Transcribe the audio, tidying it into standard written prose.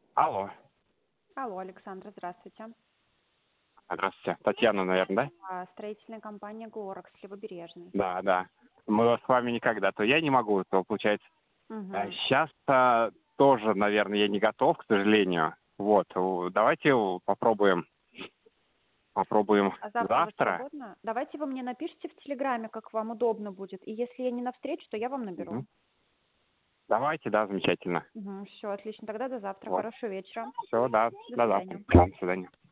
Алло. Алло, Александра, здравствуйте. Здравствуйте. Татьяна, наверное, да? Строительная компания «Глоракс», Левобережный. Да, да. Мы с вами никогда. То я не могу, то получается. Угу. Сейчас тоже, наверное, я не готов, к сожалению. Вот. Давайте попробуем А завтра вы завтра. свободны? Давайте вы мне напишите в Телеграме, как вам удобно будет. И если я не навстречу, то я вам наберу. Мгм. Давайте, да, замечательно. Угу, все, отлично. Тогда до завтра. Вот. Хорошего вечера. Все, да, До до завтра. свидания. Да, до свидания.